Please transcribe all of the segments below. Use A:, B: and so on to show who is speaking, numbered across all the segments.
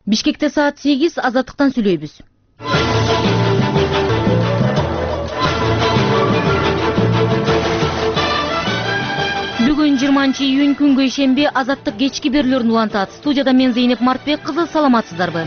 A: Бишкекте саат 8 Азаттыктан сүйлөйбүз. Бүгүн 20-июнь күнгө ишемби Азаттык кечки берүүлөрүн улантат. Студияда мен Зейнеп Мартбек кызы, саламатсыздарбы?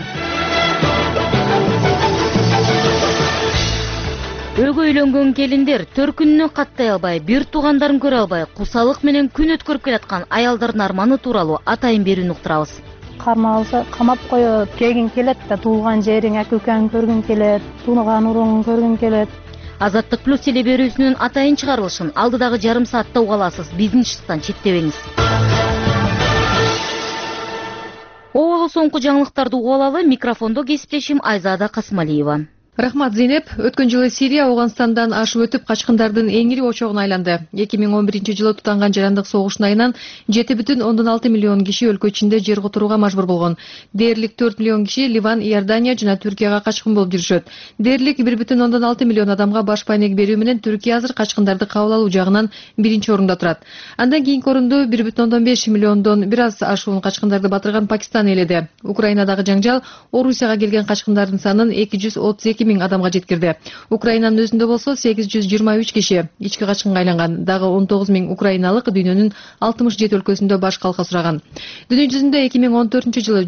A: Өгө үйлөнгөн келиндер төркүнүнө каттай албай, бир туугандарын көрө албай, курсалык менен күн өткөрүп келаткан аялдардын арманы тууралуу атайын берүүнү уктурабыз.
B: Кармалса камап коет, келгин келет да туулган жериң, ака укаң көргүн келет, тууган уруңун көргүн келет.
A: Азаттык плюс теле берүүсүнүн атайын чыгарылышын алдыдагы жарым саатта уга аласыз. Биздин шыттан четтебеңиз. Обалы соңку жаңылыктарды уга алалы. Микрофондо кесиптешим Айзада Касымалиева.
C: Рахмат, Зейнеп. Өткөн жылы Сирия Ауганстандан ашып өтүп качкындардын эң ири очогуна айланды. 2011-жылы тутанган жарандык согуштун айынан 7,6 миллион киши өлкө ичинде жер которууга мажбур болгон. Дээрлик 4 миллион киши Ливан, Иордания жана Түркияга качкын болуп жүрүшөт. Дээрлик 1,6 миллион адамга баш пайнек берүү менен Түркия азыр качкындарды кабыл алуу жагынан биринчи орунда турат. Андан кийинки орунду 1,5 миллиондон бир аз ашуун качкындарды батырган Пакистан ээледи. Украинадагы жаңжал Орусияга келген качкындардын санын 232 миң адамга жеткирди. Украинанын өзүндө болсо 823 киши ички качкынга айланган. Дагы 19 миң украиналык дүйнөнүн 67 өлкөсүндө баш калка сураган. Дүйнө жүзүндө 2014-жылы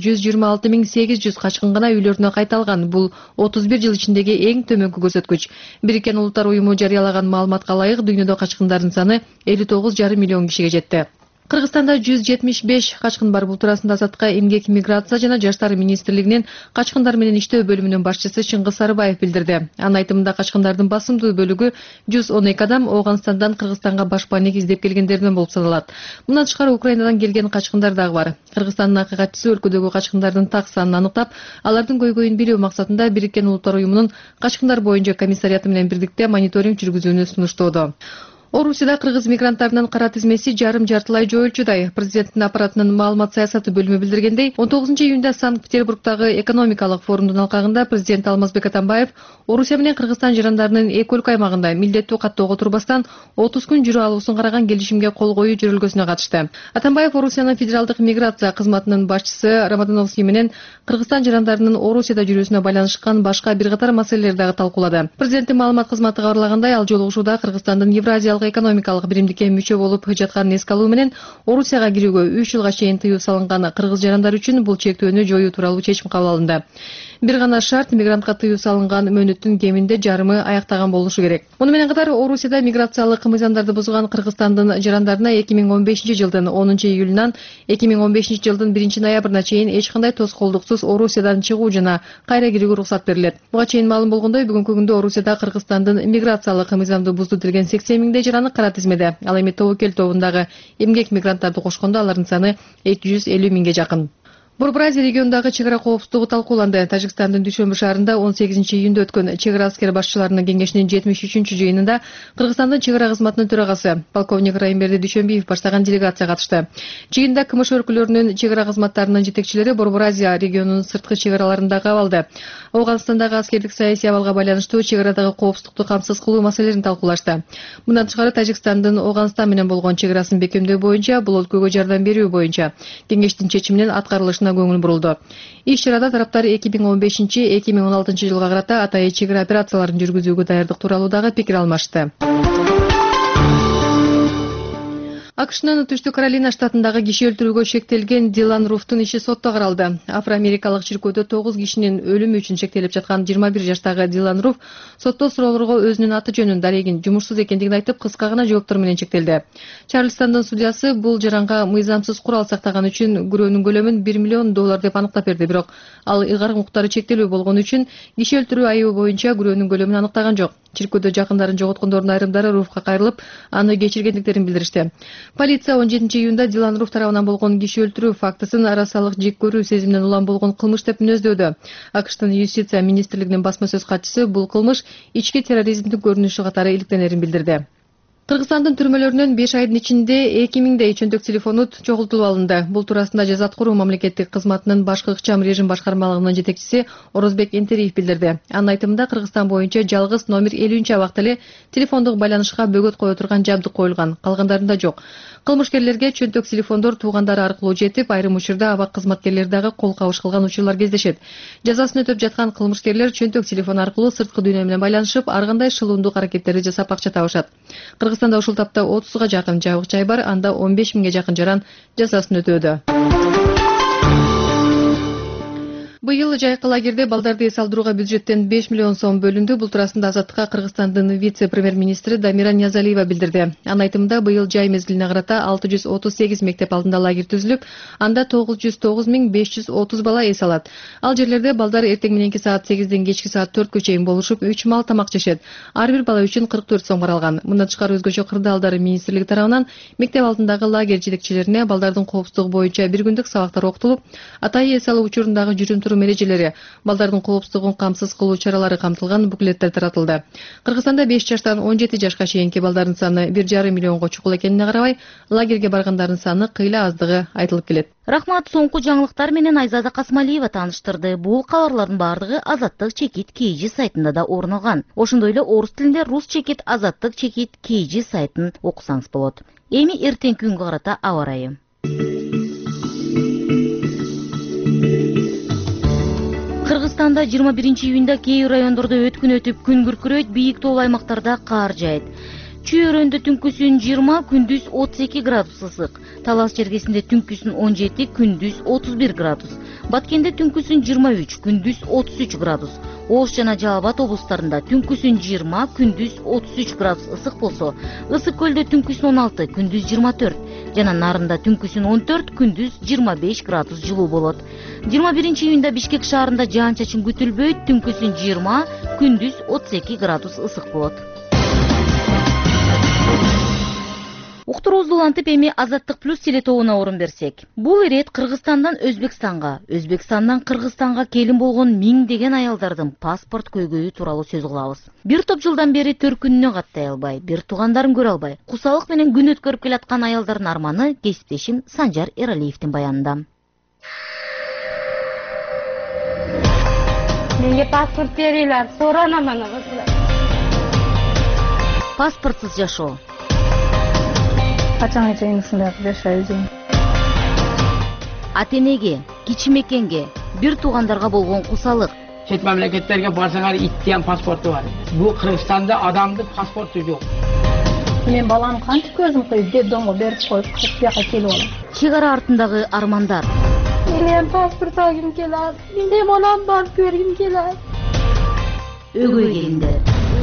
C: 126.800 качкын гана үйлөрүнө кайталган. Бул 31 жыл ичиндеги эң төмөнкү көрсөткүч. Бириккен Улуттар уюму жарыялаган маалыматка ылайык дүйнөдө качкындардын саны 59,5 миллион кишиге жетти. Кыргызстанда 175 качкын бар. Бул туурасында Азаттыкка эмгек, миграция жана жаштар министрлигинин качкындар менен иштөө бөлүмүнүн башчысы Чыңгыз Сарыбаев билдирди. Анын айтымында качкындардын басымдуу бөлүгү 112 адам Ооганстандан Кыргызстанга баш пайнек издеп келгендерден болуп саналат. Мындан тышкары Украинадан келген качкындар дагы бар. Кыргызстандын акыйкатчысы өлкөдөгү качкындардын так санын аныктап, алардын көйгөйүн билүү максатында Бириккен Улуттар уюмунун качкындар боюнча комиссариаты менен бирдикте мониторинг жүргүзүүнү сунуштоодо. Орусияда кыргыз мигранттарынын кара тизмеси жарым-жартылай жоюлчудай. Президенттин аппаратынын маалымат саясаты бөлүмү билдиргендей, 19-июнда Санкт-Петербургдагы экономикалык форумдун алкагында президент Алмазбек Атамбаев Орусия менен Кыргызстан жарандарынын эки өлкө аймагында милдеттүү каттоого турбастан 30 күн жүрө алуусун караган келишимге кол коюу жөрөлгөсүнө катышты. Атамбаев Орусиянын федералдык миграция кызматынын башчысы Рамадановский менен Кыргызстан жарандарынын Орусияда жүрүүсүнө байланышкан башка бир катар маселелерди дагы талкуулады. Президенттин маалымат кызматы кабарлагандай, ал жолугушууда Кыргызстандын Евразиялык экономикалык биримдикке мүчө болуп жатканын эске алуу менен Орусияга кирүүгө 3 жылга чейин тыюу салынган кыргыз жарандары үчүн бул чектөөнү жоюу тууралуу чечим кабыл алынды. Бир гана шарт: мигрантка тыюу салынган мөөнөттүн кеминде жарымы аяктаган болушу керек. Муну менен катар Орусияда миграциялык мыйзамдарды бузган Кыргызстандын жарандарына 2015-жылдын 10-июлунан 2015-жылдын 1-ноябрына чейин эч кандай тоскоолдуксуз Орусиядан чыгуу жана кайра кирүүгө уруксат берилет. Буга чейин маалым болгондой, бүгүнкү күндө Орусияда Кыргызстандын миграциялык мыйзамды бузду делген 80 миңдей жараны кара тизмеде. Ал эми тобокел тобундагы эмгек мигранттарды кошкондо алардын саны 250 миңге жакын. Борбор Азия регионундагы чек ара коопсуздугу талкууланды. Тажикстандын Дүйшөмбү шаарында 18-июнда өткөн чек ара аскер башчыларынын кеңешинин 73-жыйынында Кыргызстандын чек ара кызматынын төрагасы полковник Райымберди Дүйшөмбиев баштаган делегация катышты. Жыйында КМШ өлкөлөрүнүн чек ара кызматтарынын жетекчилери Борбор Азия регионунун сырткы чек араларында кабалды. Ооганстандагы аскердик саясий абалга байланыштуу чек арадагы коопсуздукту камсыз кылуу маселелерин талкуулашты. Мындан тышкары Тажикстандын Ооганстан менен болгон чек арасын бекемдөө боюнча, бул өлкөгө жардам берүү боюнча кеңештин чечиминен аткарылышына көңүл бурулду. Иш чарада тараптар 2015-2016 жылга карата атайын чек ара операцияларын жүргүзүүгө даярдык тууралуу дагы пикир алмашты. АКШнын Түштүк Каролина штатындагы киши өлтүрүүгө шектелген Дилан Руфтун иши сотто каралды. Афро-америкалык чиркөөдө 9 кишинин өлүмү үчүн шектелип жаткан 21 жаштагы Дилан Руф сотто суроолорго өзүнүн аты жөнүн, дарегин, жумушсуз экендигин айтып, кыска гана жооптор менен чектелди. Чарльстандын судьясы бул жаранга мыйзамсыз курал сактаган үчүн күрөөнүн көлөмүн $1 миллион деп аныктап берди. Бирок ал ыйгарым укуктары чектелүү болгон үчүн киши өлтүрүү айыбы боюнча күрөөнүн көлөмүн аныктаган жок. Чиркөөдө жакындарын жоготкондордун айрымдары Руфка кайрылып, аны кечиргендиктерин билдиришти. Полиция 17-июнда Дилан Руф тарабынан болгон киши өлтүрүү фактысын арасалык жек көрүү сезиминен улам болгон кылмыш деп мүнөздөөдө. АКШтын юстиция министрлигинин басма сөз катчысы бул кылмыш ички терроризмдин көрүнүшү катары иликтенерин билдирди. Кыргызстандын түрмөлөрүнөн 5 айдын ичинде 2000дей чөнтөк телефонут чогултулуп алынды. Бул туурасында Жаза аткаруу мамлекеттик кызматынын башкы ыкчам режим башкармалыгынын жетекчиси Орозбек Энтериев билдирди. Анын айтымында Кыргызстан боюнча жалгыз номер 50-абакта эле телефондук байланышка бөгөт кое турган жабдык коюлган, калгандарында жок. Кылмышкерлерге чөнтөк телефондор туугандары аркылуу жетип, айрым учурда абак кызматкерлери дагы кол кабыш кылган учурлар кездешет. Жазасын өтөп жаткан кылмышкерлер чөнтөк телефон аркылуу сырткы дүйнө менен байланышып, ар кандай шылуундук аракеттерди жасап акча табышат. Кыргызстанда ушул тапта 30га жакын жабык жай бар, анда 15 миңге жакын жаран жазасын өтөөдө. Быйыл жайкы лагерде балдарды эс алдырууга бюджеттен 5 миллион сом бөлүндү. Бул туурасында Азаттыкка Кыргызстандын вице-премьер-министри Дамира Ниязалиева билдирди. Анын айтымында быйыл жай мезгилине карата 638 мектеп алдында лагерь түзүлүп, анда 909.530 бала эс алат. Ал жерлерде балдар эртең мененки саат 8ден кечки саат 4кө чейин болушуп, 3 маал тамак жешет. Ар бир бала үчүн 44 сом каралган. Мындан тышкары өзгөчө кырдаалдары министрлиги тарабынан мектеп алдындагы лагерь жетекчилерине балдардын коопсуздугу боюнча бир күндүк сабактар окутулуп, атайы эс алуу учурундагы жүрүм-турум эрежелери, балдардын коопсуздугун камсыз кылуу чаралары камтылган буклеттер таратылды. Кыргызстанда 5 жаштан 17 жашка чейинки балдардын саны 1,5 миллионго чукул экенине карабай, лагерге баргандардын саны кыйла аздыгы айтылып келет.
A: Рахмат, соңку жаңылыктар менен Айзада Касмалиева тааныштырды. Бул кабарлардын бардыгы Азаттык чекит KG сайтында да орун алган. Ошондой эле орус тилинде Рус чекит Азаттык чекит KG сайтын окусаңыз болот. Эми эртеңки күнгө карата аба ырайы. Кыргызстанда 21-июнда кээ райондордо өткүн өтүп, күн күркүрөйт, бийик тоолуу аймактарда кар жаайт. Чүй-өрөндө түнкүсүн 20, күндүз 32 градус ысык. Талас чергесинде түнкүсүн 17, күндүз 31 градус. Баткенде түнкүсүн 23, күндүз 33 градус. Ош жана Жалал Абад облустарында түнкүсүн 20, күндүз 33 градус ысык болсо, Ысык көлдө түнкүсүн 16, күндүз 24, жана Нарында түнкүсүн 14, күндүз 25 градус жылуу болот. 21-июнда Бишкек шаарында жаан-чачын күтүлбөйт, түнкүсүн 20, күндүз 32 градус ысык болот. Уктуруубузду улантып, эми Азаттык плюс телетобуна орун берсек. Бул ирет Кыргызстандан Өзбекстанга, Өзбекстандан Кыргызстанга келин болгон миңдеген аялдардын паспорт көйгөйү тууралуу сөз кылабыз. Бир топ жылдан бери төркүнүнө каттай албай, бир туугандарын көрө албай, кусалык менен күн өткөрүп келаткан аялдардын арманы кесиптешим Санжар Эралиевдин баянында.
D: Менге паспорт бериңер, соранам аны.
A: Паспортсуз жашоо.
B: Качанга чейин ушундай жашайбыз.
A: Ата энеге, кичи мекенге, бир туугандарга болгон кусалык.
E: Чет мамлекеттерге барсаңар иттен паспорту бар. Бул Кыргызстанда адамдын паспорту жок.
B: Мен балам кантип көзүм коюп, деддонго берип коюп, бияка келип алам.
A: Чек ара артындагы армандар.
D: Мен паспорт алгым келет. Менде балам бар, көргүм келет.
A: Өгөй келиндер.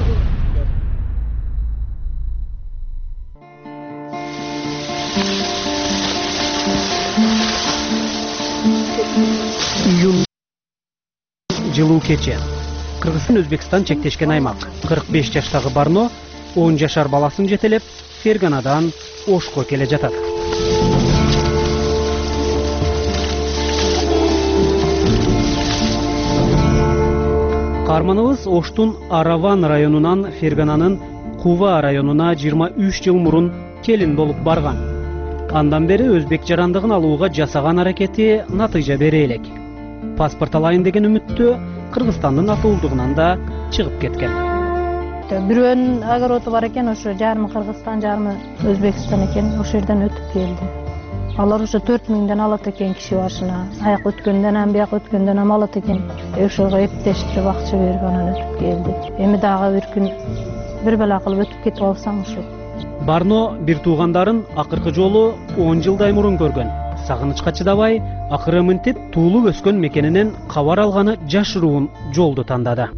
F: Июнь жылуу кече. Кыргызстан Өзбекстан чектешкен аймак. 45 жаштагы Барно 10 жашар баласын жетелеп, Ферганадан Ошко келе жатат. Карманыбыз Оштун Араван районунан Фергананын Кува районуна 23 жыл мурун келин болуп барган. Андан бери өзбек жарандыгын алууга жасаган аракети натыйжа бере элек. Паспорт алайын деген үмүттө Кыргызстандын атуулдугунан да чыгып кеткен.
B: Бирөөнүн огороду бар экен, ошо жарымы Кыргызстан, жарымы Өзбекстан экен, ошол жерден өтүп келди. Алар ошо 4000ден алат экен киши башына. Аяк өткөндөн ам, бияк өткөндөн ам алат экен. Ошого эптештирип акча берип анан өтүп келди. Эми дагы бир күн бир бала кылып өтүп кетип алсам ошо.
F: Барно бир туугандарын акыркы жолу 10 жылдай мурун көргөн. Сагынычка чыдабай, акыры мынтип туулуп өскөн мекенинен кабар алганы жашыруун жолду тандады.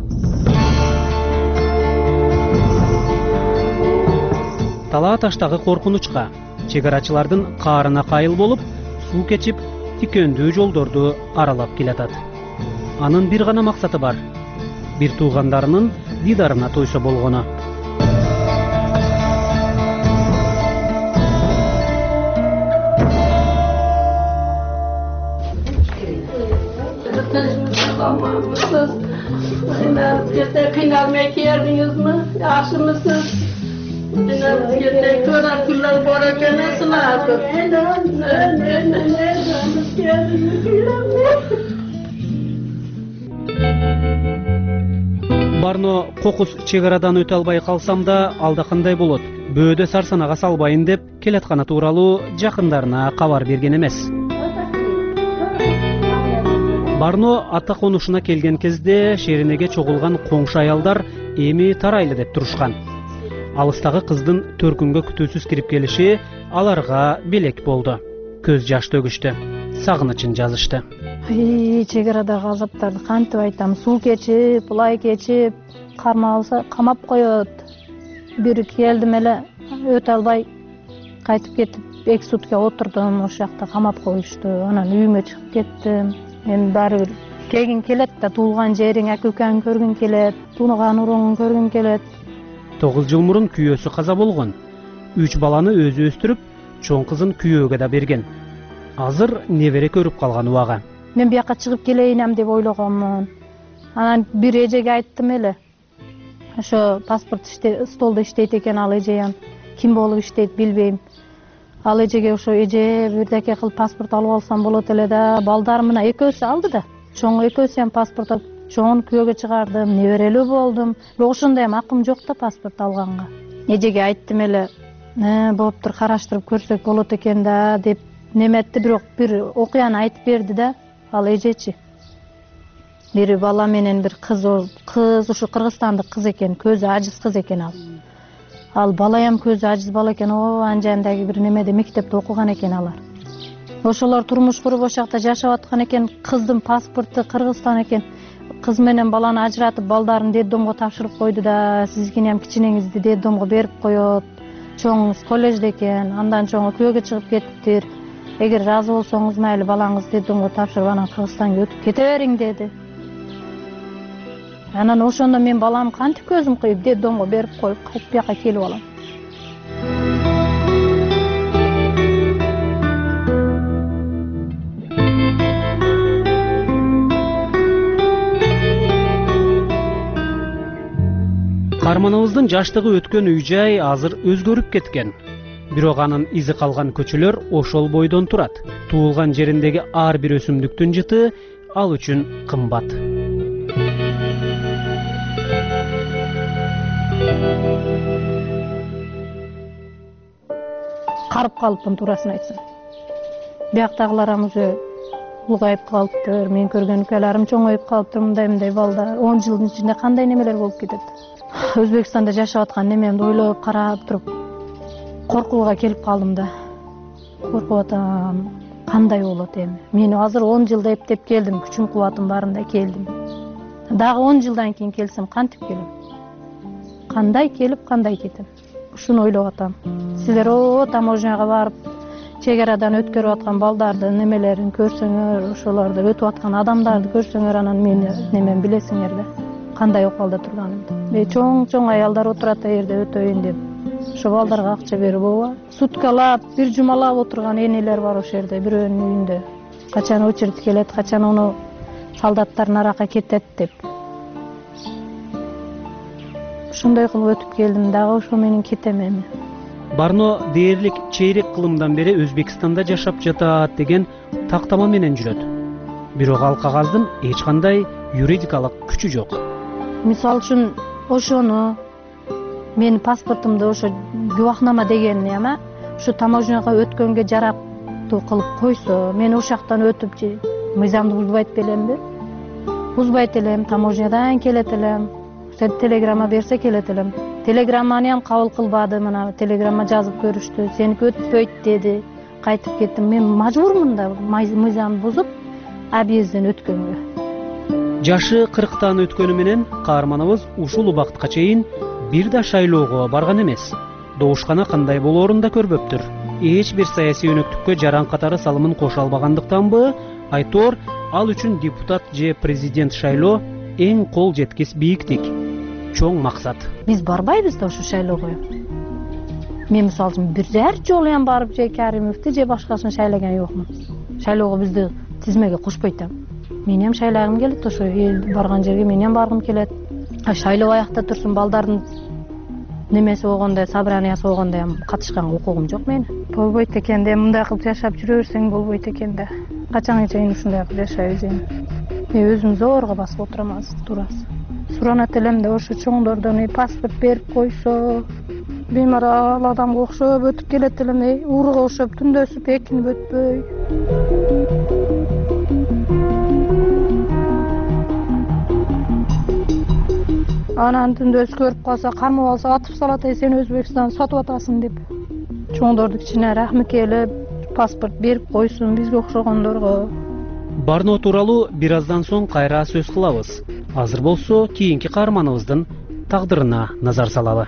F: Талаа таштагы коркунучка, чегарачылардын каарына кайыл болуп, суу кечип, тикөндүү жолдорду аралап келатат. Анын бир гана максаты бар. Бир туугандарынын дидарына тойсо болгону.
D: Kıynalmaya geldiniz mi? Yaxşımısınız?
F: Барно кокус чек арадан өтө албай калсам да алда кандай болот? Бөөдө сарсанага салбайын деп келатканы тууралуу жакындарына кабар берген эмес. Барно ата конушуна келген кезде шеринеге чогулган коңшу аялдар эми тарайлы деп турушкан. Алыстагы кыздын төркүнгө күтүүсүз кирип келиши аларга белек болду. Көз жаш төгүштү, сагынычын жазышты.
B: Чек арадагы азаптарды кантип айтам, суу кечип, булай кечип, кармалса камап коет. Бир келдим эле, өтө албай кайтып кетип, 2 сутка отурдум, ошол жакта камап коюшту. Анан үйүмө чыгып кеттим. Мен баары бир келгин келет да, туулган жериң, ака-укаңды көргүң келет, тууган уруңду көргүң келет.
F: 9 жыл мурун күйөөсү каза болгон. 3 баланы өзү өстүрүп, чоң кызын күйөөгө да берген. Азыр небере көрүп калган убага.
B: Мен бияка чыгып келейинем деп ойлогонмун. Анан бир эжеге айттым эле. Ошо паспорт столдо иштейт экен ал эже, ким болуп иштейт билбейм. Ал эжеге ошо эже бирдеке кылып паспорт алып алсам болот эле да, балдарым мына экөөсү алды да. Чоң экөөсү паспорт алып, чоңун күйөөгө чыгардым, неберелүү болдум. Бирок ошондой акым жок да паспорт алганга. Эжеге айттым эле, болуптур, караштырып көрсөк болот экен да деп неметти, бирок бир окуяны айтып берди да. Ал эжечи. Бир бала менен бир кыз ушу кыргызстандык кыз экен, көзү ажыз кыз экен ал. Ал балаям көзү ажыз бала экен, анжандагы бир немеде мектепте окуган экен алар. Ошолор турмуш куруп ошол жакта жашап аткан экен, кыздын паспорту Кыргызстан экен. Кыз менен баланы ажыратып, балдарын детдомго тапшырып койду да, сизгини кичинеңизди детдомго берип коет. Чоңуңуз коллежде экен, андан чоңу күйөөгө чыгып кетиптир. Эгер разы болсоңуз майли балаңызды детдомго тапшырып анан Кыргызстанга өтүп кете бериң деди. Анан ошондо мен балам кантип көзүм кыйып детдомго берип коюп кайтып бияка келип алам.
F: Каарманыбыздын жаштыгы өткөн үй-жай азыр өзгөрүп кеткен. Бирок анын изи калган көчөлөр ошол бойдон турат. Туулган жериндеги ар бир өсүмдүктүн жыты ал үчүн кымбат.
B: Карып калыпмын туурасын айтсам. Бияктагыларым уже улгайып калыптыр, мен көргөн укаларым чоңоюп калыптыр, мындай балдар 10 жылдын ичинде кандай немелер болуп кетет. Өзбекстанда жашап аткан немемди ойлоп карап туруп коркууга келип калдым да. Коркуп атам, кандай болот эми? Мен азыр 10 жылда эптеп келдим, күчүм кубатым барында келдим. Дагы 10 жылдан кийин келсем кантип келем? Кандай келип, кандай кетем? Ушуну ойлоп атам. Силер таможняга барып, чек арадан өткөрүп аткан балдардын немелерин көрсөңөр, ошолорду өтүп аткан адамдарды көрсөңөр, анан мени немен билесиңер да. Кандай окуалда турганымды. Чоң аялдар отурат жерде өтөйүн деп. Ошо балдарга акча берип ооба. Суткалап, бир жумалап отурган энелер бар ошол жерде, бирөөнүн үйүндө. Качан очередь келет, качан уну солдаттар нарака кетет деп. Ошондой кылып өтүп келдим дагы, ошо менен кетем эми.
F: Барно дээрлик чейрек кылымдан бери Өзбекстанда жашап жатат деген тактама менен жүрөт. Бирок ал кагаздын эч кандай юридикалык күчү жок.
B: Мисалы үчүн ошону менин паспортумду ошо губахнама дегенни эме ошо таможняга өткөнгө жарактуу кылып койсо, мен ошол жактан өтүп мыйзамды бузбайт белемби? Бузбайт элем, таможнядан келет элем. Телеграмма берсе келет элем. Телеграмманы кабыл кылбады, мына телеграмма жазып көрүштү. Сеники өтпөйт деди. Кайтып кеттим. Мен мажбурмун да мыйзамды бузуп, объезден өткөнгө.
F: Жашы 40тан өткөнү менен каарманыбыз ушул убакытка чейин бир да шайлоого барган эмес. Добушкана кандай болоорун да көрбөптүр. Эч бир саясий өнөктүккө жаран катары салымын кошо албагандыктанбы, айтор ал үчүн депутат же президент шайлоо эң кол жеткис бийиктик, чоң максат.
B: Биз барбайбыз да ошо шайлоого. Мен мисалы үчүн бир жолу барып же Каримовду же башкасын шайлаган жокмун. Шайлоого бизди тизмеге кошпойт. Мен шайлагым келет, ошо эл барган жерге мен баргым келет. Шайлоо аякта турсун, балдардын немеси болгондо, собраниясы болгондо катышканга укугум жок менин. Болбойт экен да, мындай кылып жашап жүрө берсең болбойт экен да. Качанга чейин ушундай кылып жашайбыз эми. Өзүм зорго басып отурам азыр турасы. Суранат элем да ошо чоңдордон паспорт берип койсо, беймарал адамга окшоп өтүп келет элем, урга окшоп түндөсүп экинип өтпөй. Анан түндөсү көрүп калса, камап алса, атып салат, сен Өзбекстанды сатып атасың деп. Чоңдорду кичине рахмы келип, паспорт берип койсун бизге окшогондорго.
F: Барно тууралуу бир аздан соң кайра сөз кылабыз. Азыр болсо кийинки каарманыбыздын тагдырына назар салалы.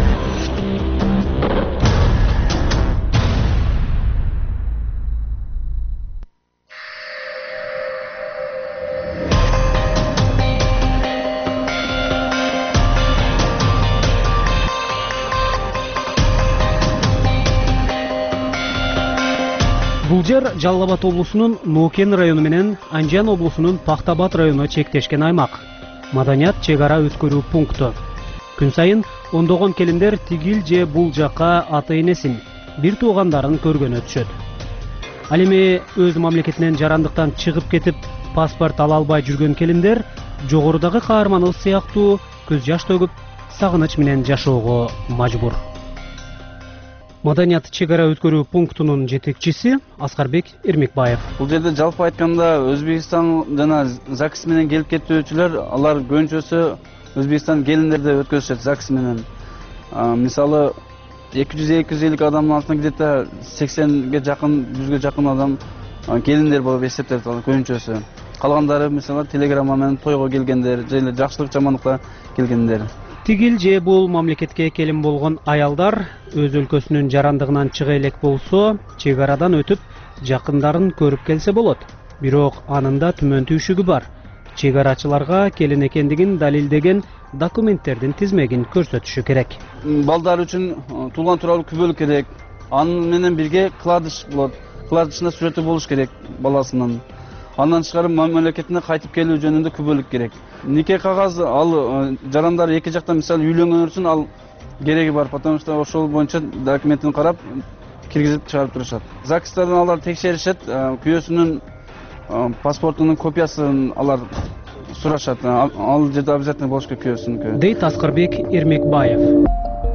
F: Бул жер Жалал Абад облусунун Нуукен району менен Анжан облусунун Пахтабад району чектешкен аймак. Маданият чек ара өткөрүү пункту. Күн сайын ондогон келиндер тигил же бул жакка ата энесин, бир туугандарын көргөнү өтүшөт. Ал эми өз мамлекетинен жарандыктан чыгып кетип, паспорт ала албай жүргөн келиндер жогорудагы каарманыбыз сыяктуу көз жаш төгүп, сагыныч менен жашоого мажбур. Маданият чек ара өткөрүү пунктунун жетекчиси Аскарбек Эрмекбаев.
G: Бул жерде жалпы айтканда Өзбекстан жана ЗАГС менен келип кетүүчүлөр, алар көбүнчөсү Өзбекстан келиндерди өткөзүшөт ЗАГС менен. Мисалы 200-250 адамдын артынан где-то 80ге жакын, 100ге жакын адам келиндер болуп эсептелет көбүнчөсү. Калгандары мисалы телеграмма менен тойго келгендер, же жакшылык жамандыкка келгендер.
F: Тигил же бул мамлекетке келин болгон аялдар өз өлкөсүнүн жарандыгынан чыга элек болсо, чек арадан өтүп, жакындарын көрүп келсе болот. Бирок анын да түмөн түйшүгү бар. Чек арачыларга келин экендигин далилдеген документтердин тизмегин көрсөтүшү керек.
G: Балдар үчүн туулган тууралуу күбөлүк керек. Анын менен бирге кладыш болот. Кладышында сүрөтү болуш керек баласынын. Андан тышкары мамлекетине кайтып келүү жөнүндө күбөлүк керек. Нике кагаз ал жарандар эки жактан мисалы үйлөнгөн үчүн ал кереги бар, потому что ошол боюнча документин карап киргизип чыгарып турушат. ЗАГСтардан алар текшеришет, күйөөсүнүн паспортунун копиясын алар сурашат. Ал жерде обязательно болуш керек күйөөсүнүн.
F: Дейт Аскарбек Эрмекбаев.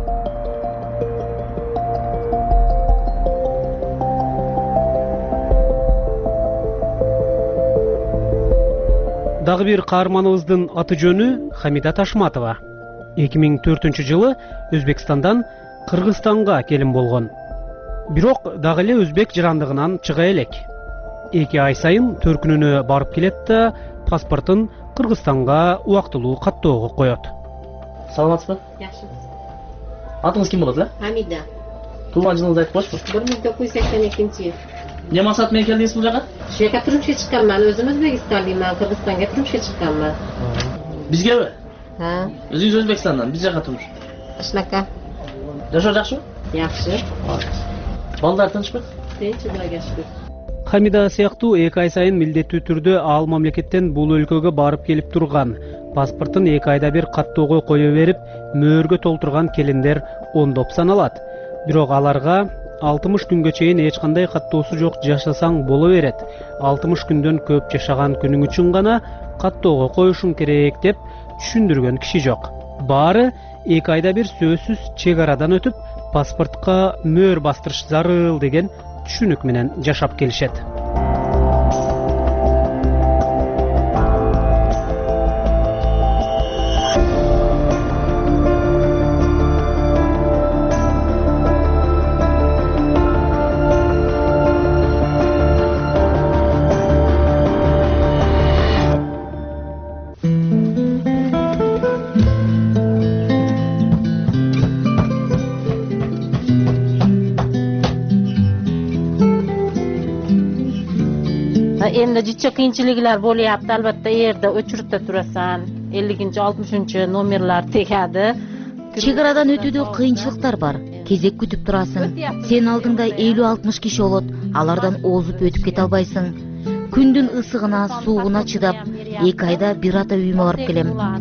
F: Дагы бир каарманыбыздын аты жөнү Хамида Ташматова. 2004-жылы Өзбекстандан Кыргызстанга келин болгон. Бирок дагы эле өзбек жарандыгынан чыга элек. 2 ай сайын төркүнүнө барып келет да паспортун Кыргызстанга убактылуу каттоого коет.
H: Саламатсызбы?
D: Жакшысыз.
H: Атыңыз ким болот,
D: Хамида.
H: Туулган жылыңызды айтып коюшпу?
D: 1982.
H: Эмне максат менен келдиңиз бул жака?
D: Ушул жака турмушка чыкканмын. Өзүм Өзбекстандымын, Кыргызстанга турмушка чыкканмын.
H: Бизгеби?
D: Ha,
H: Өзүңүз Өзбекстандан, биз жака турмуш.
D: ушунака.
H: Жашоо жакшыбы?
D: Жакшы.
H: Балдар тынчпы?
D: Тынч, Кудайга шүкүр.
F: Хамида сыяктуу 2 ай сайын милдеттүү түрдө ал мамлекеттен бул өлкөгө барып келип турган. Паспортун 2 айда бир каттоого кое берип, мөөргө толтурган келиндер ондоп саналат. Бирок аларга 60 күнгө чейин эч кандай каттоосу жок жашасаң боло берет. 60 күндөн көп жашаган күнүң үчүн гана каттоого коюшуң керек деп түшүндүргөн киши жок. Баары 2 айда бир сөзсүз чек арадан өтүп, паспортко мөөр бастырыш зарыл деген түшүнүк менен жашап келишет.
I: Endi jicha qiyinchiliklar bo'lyapti. Albatta, yerda o'chiribda turasan. 50-60 nomerlar tegadi.
A: Чек арадан өтүүдө кыйынчылыктар бар. Кезек күтүп турасың. Сен алдыңда 50-60 киши болот. Алардан озуп өтүп кете албайсың. Күндүн ысыгына, суугуна чыдап, 2 айда бир ата үйүмө барып келем.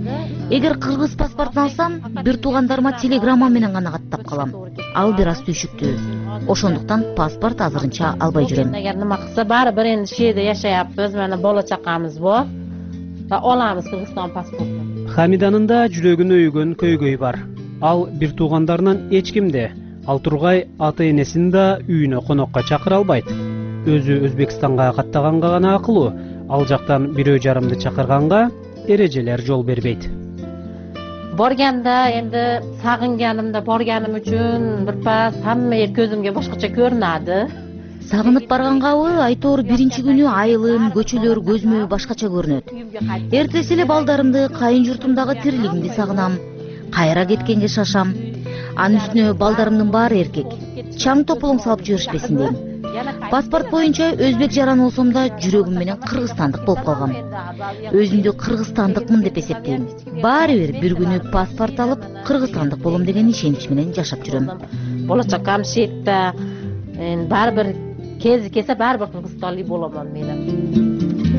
A: Эгер кыргыз паспортун алсам, бир туугандарыма телеграмма менен гана каттап калам. Ал бир аз түйшүктүү. Ошондуктан паспорт азырынча албай жүрөм.
I: Эгер нема кылса, баары бир энди шээрде жашаяппыз, мана бала чакамыз бар. Ва оламыз Кыргызстан паспортун.
F: Хамиданын да жүрөгүн өйгөн көйгөй бар. Ал бир туугандарынан эч кимди, ал тургай ата-энесин да үйүнө конокко чакыра албайт. Өзү Өзбекстанга каттаганга гана акылуу, ал жактан бирөө жарымды чакырганга эрежелер жол бербейт.
I: Borganda endi sag'inganimda borganim uchun birpas hamma yer ko'zimga boshqacha ko'rinadi.
A: Сагынып баргангабы, айтор биринчи күнү айылым, көчөлөр көзүмө башкача көрүнөт. Эртеси эле балдарымды, кайын журтумдагы тирилигимди сагынам. Кайра кеткенге шашам. Анын үстүнө балдарымдын баары эркек. Чаң тополоң салып жиберишпесин дейм. Паспорт боюнча өзбек жаран болсом да жүрөгүм менен кыргызстандык болуп калгам. Өзүмдү кыргызстандыкмын деп эсептейм. Баары бир күнү паспорт алып кыргызстандык болом деген ишенич менен жашап жүрөм.
I: Болачакам шетте. Баары бир кези келсе баары бир кыргызстанлык боламын мен.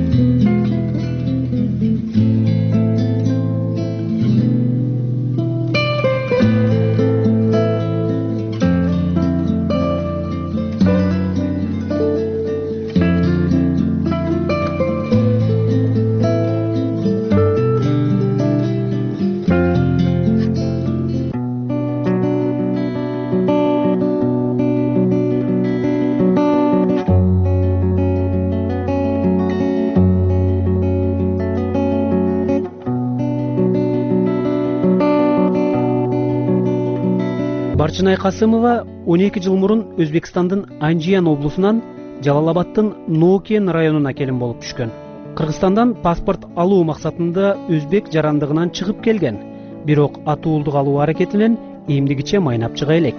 F: Барчынай Касымова 12 жыл мурун Өзбекстандын Анжиян облусунан Жалалабадтын Нокен районуна келин болуп түшкөн. Кыргызстандан паспорт алуу максатында өзбек жарандыгынан чыгып келген. Бирок атуулдук алуу аракетинен эмдигиче майнап чыга элек.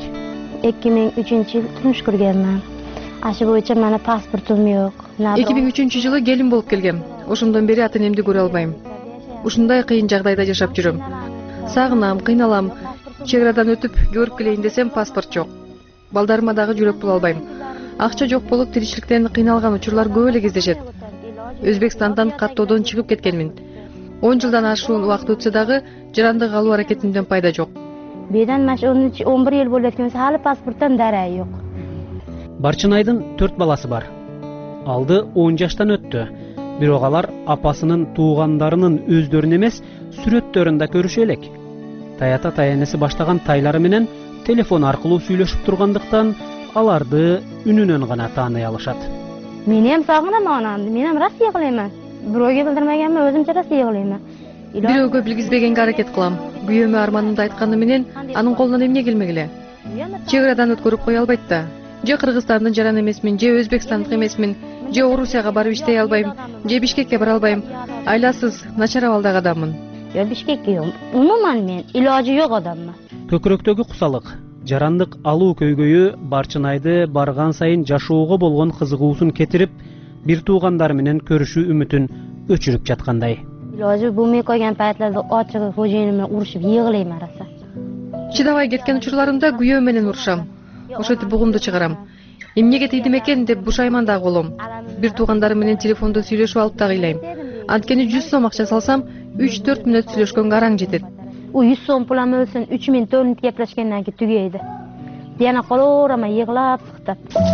D: 2003-yıl turmuş kurganman. Aşı boyunca mana pasportum yok.
C: 2003-жылы келин болуп келгем. Ошондон бери ата-энемди көрө албайм. Ушундай кыйын жагдайда жашап жүрөм. Сагынам, кыйналам. Чек арадан өтүп көрүп келейин десем паспорт жок. Балдарыма дагы жүрөк боло албайм. Акча жок болуп тиричиликтен кыйналган учурлар көп эле кездешет. Өзбекстандан каттоодон чыгып кеткенмин. 10 жылдан ашуун убакыт өтсө дагы жарандык алуу аракетимден пайда жок.
D: Бедан маш 11 yıl болуп кеткен хали паспорттан дарай жок.
F: Барчынайдын 4 баласы бар. Алды 10 жаштан өттү. Бирок алар апасынын туугандарынын өздөрүн эмес, сүрөттөрүндө көрүшө элек. Таята таянеси баштаган тайлары менен телефон аркылуу сүйлөшүп тургандыктан аларды үнүнөн гана тааный алышат.
D: Мен hem сагынам анамды, мен hem Россия кылайман. Бирөөгө билдирмегенмен өзүмчө Россия кылайман.
C: Бирөөгө билгизбегенге аракет кылам. Күйөөмө арманымды айтканы менен анын колунан эмне келмегиле. Чек арадан өткөрүп кое албайт да. Же Кыргызстандын жаран эмесмин, же Өзбекстандык эмесмин, же Орусияга барып иштей албайм, же Бишкекке бара албайм. Айласыз, начар абалдагы адаммын.
D: Yo Bishkekке yok. Umuman men ilacı yok adamman.
F: Көкүрөктөгү кусалык, жарандык алуу көйгөйү Барчынайды барган сайын жашоого болгон кызыгуусун кетирип, бир туугандары менен көрүшүү үмүтүн өчүрүп жаткандай.
D: İlacı bulmay koygan paytlarda açık hojenime uruşup yığılayım arasa.
C: Чыдабай кеткен учурларымда күйөөм менен урушам. Ошентип бугумду чыгарам. Эмнеге тийдим экен деп бушайман дагы болом. Бир туугандарым менен телефондо сүйлөшүп алып дагы ыйлайм. Анткени 100 сом акча салсам 3-4 мүнөт сүйлөшкөнгө араң жетет.
D: O 100 som pulam ölsün 3000 minut gepleşkenden ki tügeydi. Yana kolorama yığılap sıktap.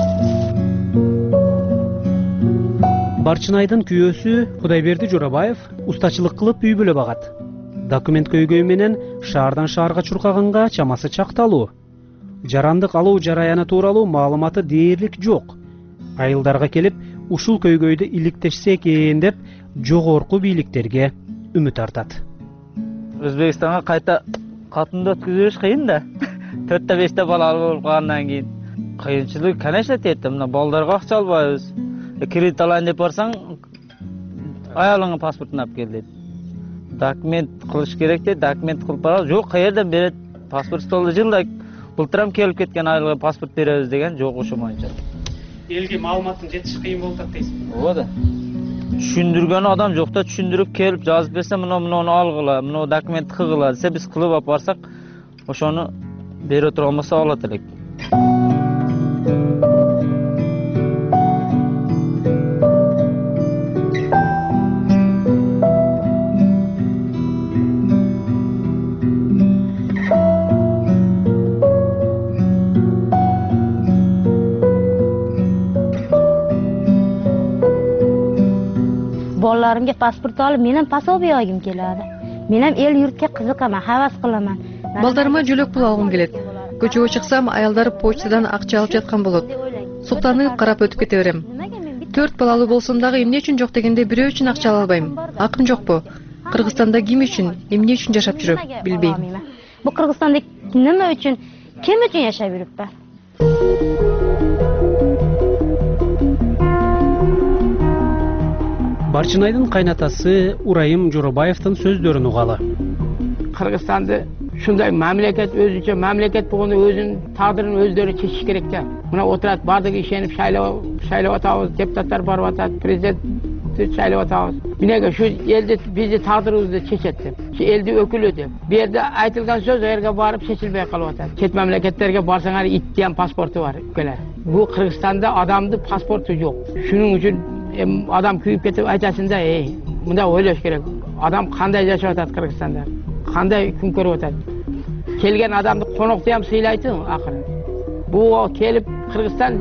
F: Барчынайдын күйөөсү Кудайберди Жорабаев устачылык кылып үй бүлө багат. Документ көйгөй менен шаардан шаарга чуркаганга чамасы чакталуу. Жарандык алуу жараяны тууралуу маалыматы дээрлик жок. Айылдарга келип, ушул көйгөйдү иликтешсе экен деп жогорку бийликтерге үмүт артат.
G: Өзбекстанга кайта катымды өткүзүш кыйын да. 4-5 бала болуп калгандан кийин кыйынчылык конечно тетти. Мына балдарга акча албайбыз. Кредит алайын деп барсаң, аялыңын паспортун алып кел дейт. Документ кылыш керек дейт, документ кылып барабыз. Жок, каерден берет? Паспорт столдо жылдай былтырам келип кеткен айылга паспорт беребиз деген жок ошо боюнча.
F: Элге маалыматын жетиш кыйын болуп атат дейсизби?
G: Ооба да. Түшүндүргөн адам жок да, түшүндүрүп келип жазып берсе, муну алгыла, муну документ кылгыла десе, биз кылып алып барсак, ошону бере тура алмаса алат элек.
D: bolalarimga pasport olib men ham пособие olgim keladi. Men ham el yurtga qiziqaman, havas qilaman.
C: Балдарыма жөлөк пул алгым келет. Көчөгө чыксам, аялдар почтадан акча алып жаткан болот. Суктанып карап өтүп кете берем. 4 балалуу болсом дагы эмне үчүн жок дегенде бирөө үчүн акча ала албайм. Акым жокпу? Кыргызстанда ким үчүн, эмне үчүн жашап жүрөм, билбейм.
D: Бу Кыргызстанда неме үчүн, ким үчүн жашап жүрүпмүн?
F: Барчынайдын кайнатасы Урайым Жоробаевдин сөздөрүн угалы.
E: Кыргызстанды шундай мамлекет өзүнчө мамлекет болгондо өзүнүн тагдырын өздөрү чечиш керек да. Мына отурат бардыгы ишенип шайлап атабыз, депутаттар барып атат, президентти шайлап атабыз. Минеге şu элди бизди тагдырыбызды чечет деп. Şu элди өкүлү деп. Бу жерде айтылган сөз жерге барып чечилбей калып атат. Чет мамлекеттерге барсаңар иттен паспорту бар өлкелер. Бу Кыргызстанда адамдын паспорту жок. Шунун үчүн адам күйүп кетип айтасың да, мында ойлош керек. Адам кандай жашап атат Кыргызстанда? Кандай күн көрүп атат? Келген адамды конокту ham сыйлайтын акыры. Бу келип Кыргызстан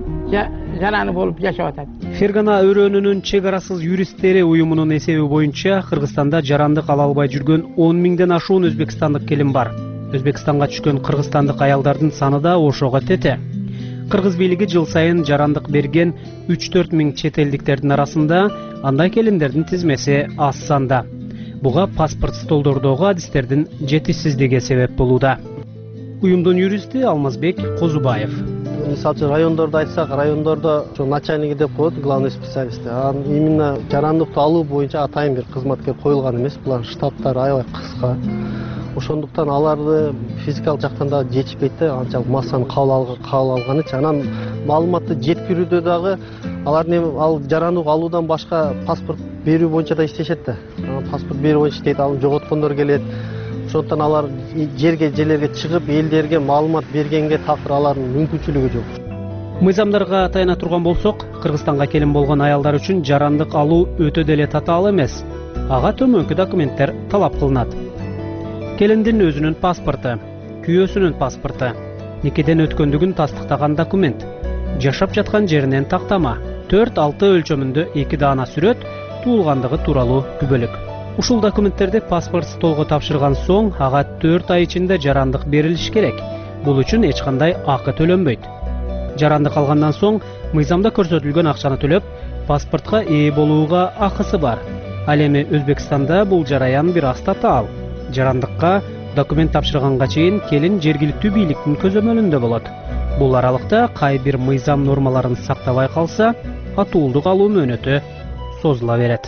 E: жараны болуп жашап атат.
F: Фергана өрөөнүнүн чек арасыз юристтери уюмунун эсеби боюнча Кыргызстанда жарандык ала албай жүргөн 10 миңден ашуун өзбекстандык келин бар. Өзбекстанга түшкөн кыргызстандык аялдардын саны да ошого тете. Кыргыз бийлиги жыл сайын жарандык берген 3-4 миң чет элдиктердин арасында андай келиндердин тизмеси аз санда. Буга паспорт столдордогу адистердин жетишсиздиги себеп болууда. Уюмдун юристи Алмазбек Козубаев.
J: Мисалы үчүн райондорду айтсак, райондордо начальник деп коет, главный специалист. Именно жарандыкты алуу боюнча атайын бир кызматкер коюлган эмес. Булар штаттары аябай кыска. Ошондуктан аларды физикалык жактан да жетишпейт да, анчалык массаны кабыл алганы үчүн. Анан маалыматты жеткирүүдө дагы алардын ал жарандык алуудан башка паспорт берүү боюнча да иштешет да. Паспорт берүү боюнча иштейт, ал жоготкондор келет. Ошондуктан алар жерлерге чыгып, элдерге маалымат бергенге такыр алардын мүмкүнчүлүгү жок.
F: Мыйзамдарга таяна турган болсок, Кыргызстанга келин болгон аялдар үчүн жарандык алуу өтө деле татаал эмес. Ага төмөнкү документтер талап кылынат. Келиндин өзүнүн паспорту, күйөөсүнүн паспорту, никеден өткөндүгүн тастыктаган документ, жашап жаткан жеринен тактама, 4-6 өлчөмүндө 2 даана сүрөт, туулгандыгы тууралуу күбөлүк. Ушул документтерди паспорт столго тапшырган соң, ага 4 ай ичинде жарандык берилиш керек. Бул үчүн эч кандай акы төлөнбөйт. Жарандык алгандан соң, мыйзамда көрсөтүлгөн акчаны төлөп, паспортко ээ болууга акысы бар. Ал эми Өзбекстанда бул жараян бир аз татаал. Жарандыкка документ тапшырганга чейин келин жергиликтүү бийликтин көзөмөлүндө болот. Бул аралыкта кай бир мыйзам нормаларын сактабай калса, атуулдук алуу мөөнөтү созула берет.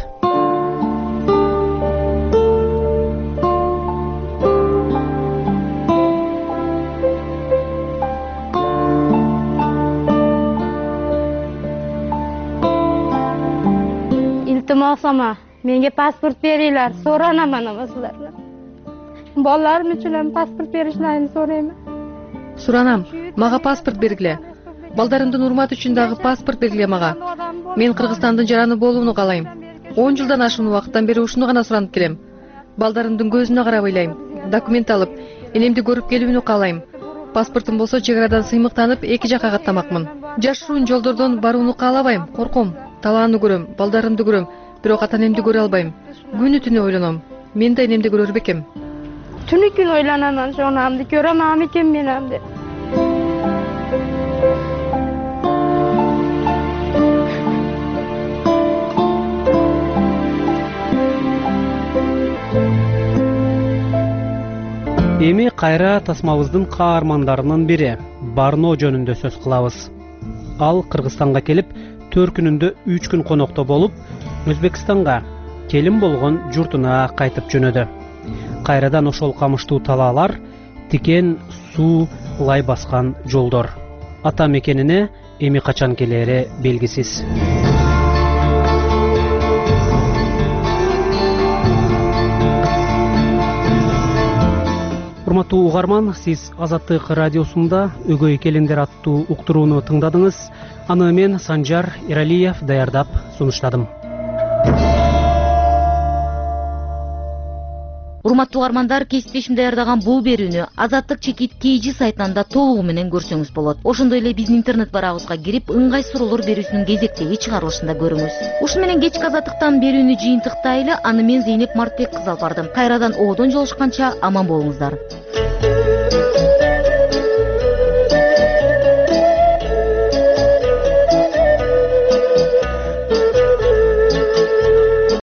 D: Iltimosama, menga pasport beringlar, so'ranaman ama sizlardan. Bolalarim uchun ham pasport berishlarini so'rayman.
C: Суранам, мага паспорт бергиле. Балдарымдын урматы үчүн дагы паспорт бергиле мага. Мен Кыргызстандын жараны болууну каалайм. 10 жылдан ашуун убакыттан бери ушуну гана суранып келем. Балдарымдын көзүнө карап ыйлайм. Документ алып, энемди көрүп келүүнү каалайм. Паспортум болсо чек арадан сыймыктанып, эки жакка каттамакмын. Жашыруун жолдордон барууну каалабайм, корком. Талааны көрөм, балдарымды көрөм, бирок ата энемди көрө албайм. Күнү түнү ойлоном. Мен да энемди көрөр бекем.
D: Түнү күн ойланаман, жонамды көрөм экен мен ham деп.
F: Эми кайра тасмабыздын каармандарынын бири Барно жөнүндө сөз кылабыз. Ал Кыргызстанга келип, 4 күнүндө 3 күн конокто болуп, Өзбекстанга келин болгон журтуна кайтып жөнөдү. Кайрадан ошол камыштуу талаалар, тикен суу лай баскан жолдор. Ата мекенине эми качан келери белгисиз. Урматтуу угарман, сиз Азаттык радиосунда Өгөй келиндер аттуу уктурууну тыңдадыңыз. Аны мен Санжар Эралиев даярдап сунуштадым.
A: Урматтуу угармандар, кесиптешим даярдаган бул берүүнү Азаттык чекит KG сайтынан да толугу менен көрсөңүз болот. Ошондой эле биздин интернет барагыбызга кирип, ыңгай суроолор берүүсүнүн кезектеги чыгарылышында көрүңүз. Ушуну менен кечки Азаттыктан берүүнү жыйынтыктайлы. Аны мен Зейнеп Мартбек кызы алып бардым. Кайрадан ободон жолугушканча аман болуңуздар.